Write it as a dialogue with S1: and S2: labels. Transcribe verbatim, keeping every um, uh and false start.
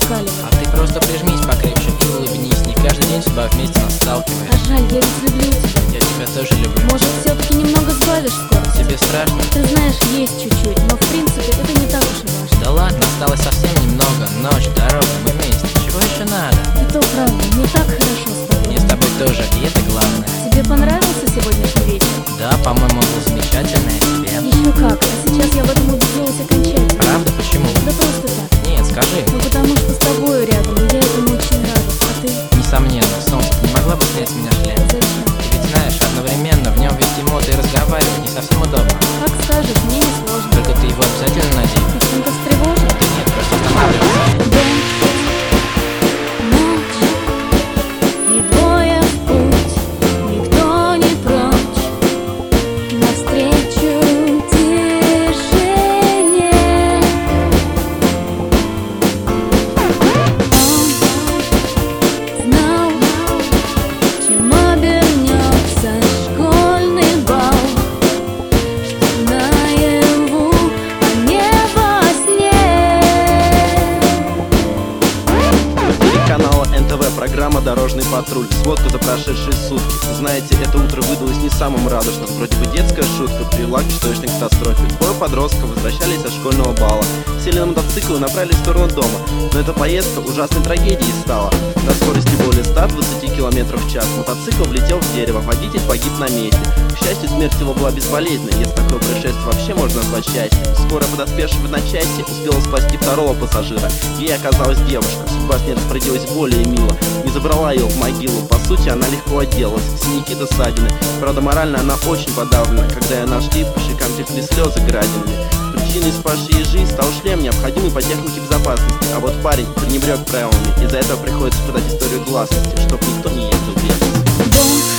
S1: зашкаливает.
S2: А ты просто прижмись покрепче и улыбнись. Не каждый день судьба вместе нас сталкивает.
S1: А жаль, я ведь люблю тебя.
S2: Я тебя тоже люблю.
S1: Может, все-таки немного сбавишь скорость?
S2: Тебе страшно?
S1: Ты знаешь, есть чуть-чуть, но в принципе это не так уж и важно.
S2: Да ладно, осталось совсем немного. Ночь, дорога, мы вместе. Чего еще надо?
S1: И то правда, мне так хорошо с тобой.
S2: Мне с тобой тоже, и это главное.
S1: Тебе понравился сегодняшний вечер?
S2: Да, по-моему, был замечательный, а тебе?
S1: Еще как, а сейчас я в этом убедилась окончательно.
S2: Правда? Почему?
S1: Да просто так.
S2: Нет, скажи.
S1: Ну потому что с тобою рядом, и я этому очень рада. А ты?
S2: Несомненно, солнце, ты не могла бы снять с меня шлем?
S1: Зачем?
S2: Ты ведь знаешь, одновременно в нем вести мод и разговаривать не совсем удобно.
S1: Как скажешь, мне не сложно.
S2: Только ты его обязательно надень.
S1: Ты чем-то встревожен?
S2: Да нет, просто останавливайся.
S1: Ночь, и двое в путь, никто не прочь, навстречу тишине. Он знал, чем обернется школьный бал, что наяву, а не во сне.
S3: Телеканала эн тэ вэ программа «Дорожный патруль». Сводка за прошедшие сутки. Знаете, это утро выдалось не самым радужным. Вроде бы детская шутка привела к чудовищной катастрофе. Двое подростков возвращались от школьного бала, сели на мотоцикл и направились в сторону дома. Но эта поездка ужасной трагедией стала. На скорости более ста двадцати километров в час мотоцикл влетел в дерево, водитель погиб на месте. К счастью, смерть его была безболезненной, если такое происшествие вообще можно назвать счастьем. Скоро подоспевшая в одночасье успела спасти второго пассажира. Ей оказалась девушка. Судьба с ней распорядилась более мило. Не забрала ее в могилу. По сути, она легко отделалась. Синяки до ссадины. Правда, морально она очень подавлена. Когда ее нашли, по щекам текли слезы градинами. Причиной спасшей ей жизнь стал шлем, необходимый по технике безопасности. А вот парень пренебрег правилами. Из-за этого приходится подать историю гласности, чтоб никто не ездил без.